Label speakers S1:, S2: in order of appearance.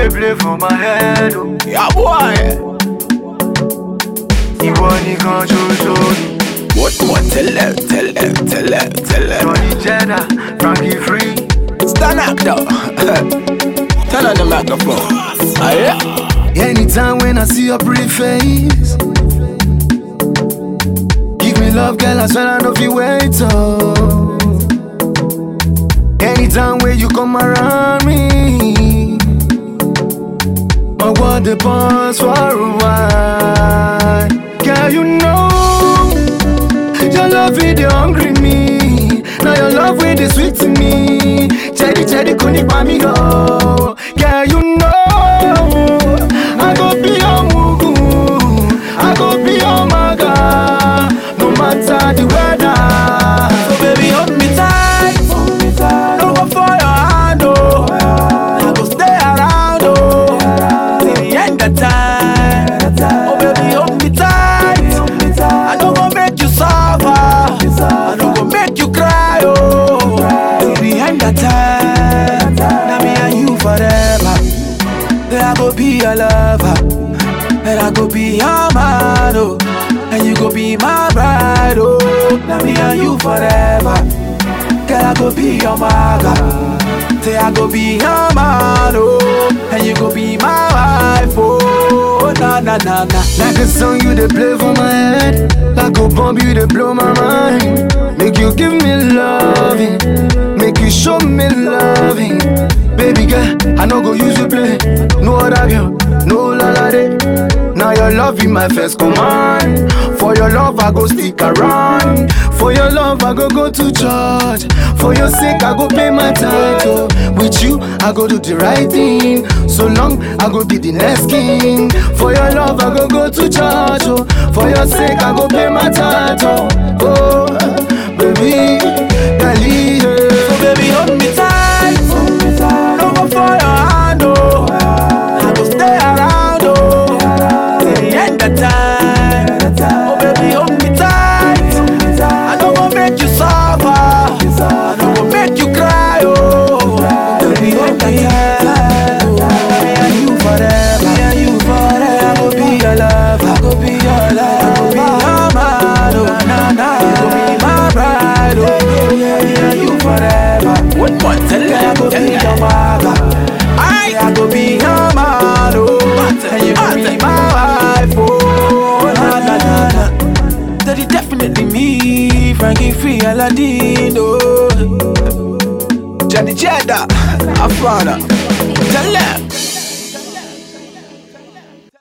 S1: they play for my head, oh.
S2: Yeah, boy.
S1: Ìwọ nìkan ṣoṣo ni.
S2: What? Tell them.
S1: Johnny Jenna, Frankie Free.
S2: Stand up, though. Turn on the microphone. Ah, yeah?
S1: Anytime when I see your pretty face, give me love, girl, I swear I know if you wait, oh. Anytime when you come around me, I want the pause for a while. Girl, you know your love with the hungry me. Now your love with the sweet to me. Cherry, kuni pa mi go. Girl, you know I go be your mugu, I go be your maga, no matter the weather.
S2: So baby, hold me tight. Don't go for your hand, oh. I go stay around, oh, till the end of time. Oh baby, hold me tight. I don't go make you suffer, I don't go make you cry, oh, till the end of time. Now me and you forever. Then I go be your lover, and I go be your man, oh, and you go be my bride, oh. Now me and you forever. Girl, I go be your maga. Say I go be your man, oh, and you go be my wife, oh, na.
S1: Like a song you they play for my head, like a bomb you they blow my mind. Make you give me loving, make you show me loving. Baby girl, I no go use you play, no other girl, no la day. Now your love is my first command. For your love I go stick around. For your love I go to church. For your sake I go pay my title. With you I go do the right thing. So long I go be the next king. For your love I go to church, oh. For your sake I go pay my title. Oh, baby, Dali, yeah.
S2: So baby, hold me tight. Don't go for your hand, oh. I go stay around, oh, till the end of time. Oh baby, hold me tight. I don't go make you suffer, I don't go make you cry, oh, baby, hold me tight. Me and you forever, I go be your lover, I go be your man, oh, na. You go be my bride, oh, me and you forever. I go be your mother, I go be your man, oh, and you go be my wife, oh, na. That is definitely me, Frankie Free, Aladdin, oh. Johnny Jenna, Afana.